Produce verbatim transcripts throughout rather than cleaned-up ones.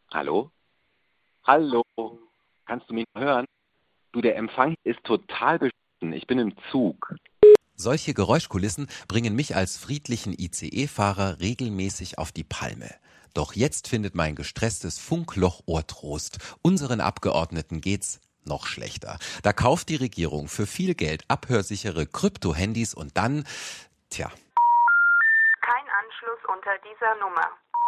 Hallo? Hallo? Kannst du mich hören? Du, der Empfang ist total beschissen. Ich bin im Zug. Solche Geräuschkulissen bringen mich als friedlichen I C E-Fahrer regelmäßig auf die Palme. Doch jetzt findet mein gestresstes Funkloch Ohrtrost. Unseren Abgeordneten geht's noch schlechter. Da kauft die Regierung für viel Geld abhörsichere Krypto-Handys und dann, tja. Kein Anschluss unter dieser Nummer.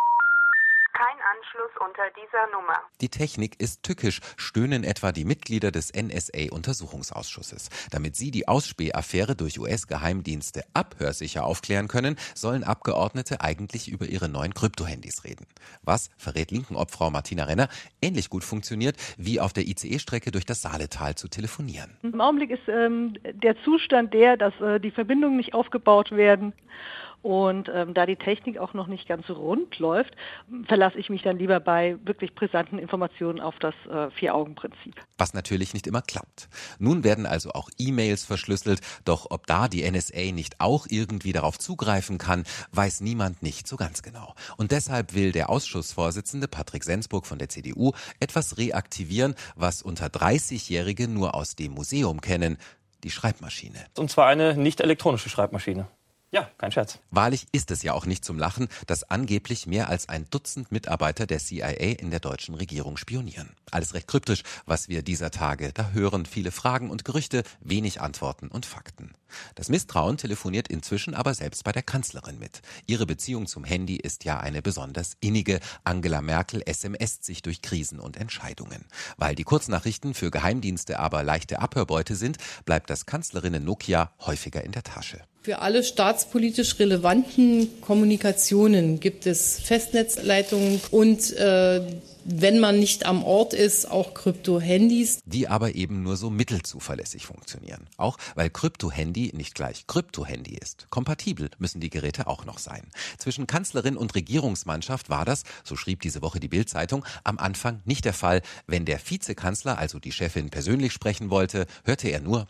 Kein Anschluss unter dieser Nummer. Die Technik ist tückisch, stöhnen etwa die Mitglieder des N S A-Untersuchungsausschusses. Damit sie die Ausspähaffäre durch U S-Geheimdienste abhörsicher aufklären können, sollen Abgeordnete eigentlich über ihre neuen Krypto-Handys reden. Was, verrät Linken-Obfrau Martina Renner, ähnlich gut funktioniert, wie auf der I C E-Strecke durch das Saaletal zu telefonieren. Im Augenblick ist ähm, der Zustand der, dass äh, die Verbindungen nicht aufgebaut werden. Und ähm, da die Technik auch noch nicht ganz so rund läuft, verlasse ich mich dann lieber bei wirklich brisanten Informationen auf das äh, Vier-Augen-Prinzip. Was natürlich nicht immer klappt. Nun werden also auch E-Mails verschlüsselt, doch ob da die N S A nicht auch irgendwie darauf zugreifen kann, weiß niemand nicht so ganz genau. Und deshalb will der Ausschussvorsitzende Patrick Sensburg von der C D U etwas reaktivieren, was unter dreißigjährige nur aus dem Museum kennen, die Schreibmaschine. Und zwar eine nicht elektronische Schreibmaschine. Ja, kein Scherz. Wahrlich ist es ja auch nicht zum Lachen, dass angeblich mehr als ein Dutzend Mitarbeiter der C I A in der deutschen Regierung spionieren. Alles recht kryptisch, was wir dieser Tage da hören. Viele Fragen und Gerüchte, wenig Antworten und Fakten. Das Misstrauen telefoniert inzwischen aber selbst bei der Kanzlerin mit. Ihre Beziehung zum Handy ist ja eine besonders innige. Angela Merkel S M S sich durch Krisen und Entscheidungen. Weil die Kurznachrichten für Geheimdienste aber leichte Abhörbeute sind, bleibt das Kanzlerinnen-Nokia häufiger in der Tasche. Für alle staatspolitisch relevanten Kommunikationen gibt es Festnetzleitungen und äh, wenn man nicht am Ort ist, auch Krypto-Handys. Die aber eben nur so mittelzuverlässig funktionieren. Auch weil Krypto-Handy nicht gleich Krypto-Handy ist. Kompatibel müssen die Geräte auch noch sein. Zwischen Kanzlerin und Regierungsmannschaft war das, so schrieb diese Woche die Bild-Zeitung, am Anfang nicht der Fall. Wenn der Vizekanzler, also die Chefin, persönlich sprechen wollte, hörte er nur: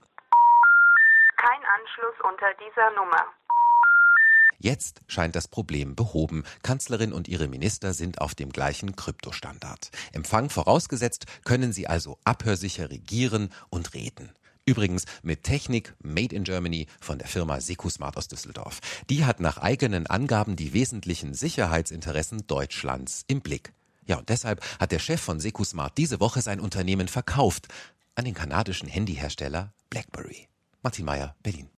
Kein Anschluss unter dieser Nummer. Jetzt scheint das Problem behoben. Kanzlerin und ihre Minister sind auf dem gleichen Kryptostandard. Empfang vorausgesetzt, können sie also abhörsicher regieren und reden. Übrigens mit Technik Made in Germany von der Firma Secusmart aus Düsseldorf. Die hat nach eigenen Angaben die wesentlichen Sicherheitsinteressen Deutschlands im Blick. Ja, und deshalb hat der Chef von Secusmart diese Woche sein Unternehmen verkauft an den kanadischen Handyhersteller BlackBerry. Martin Meyer, Berlin.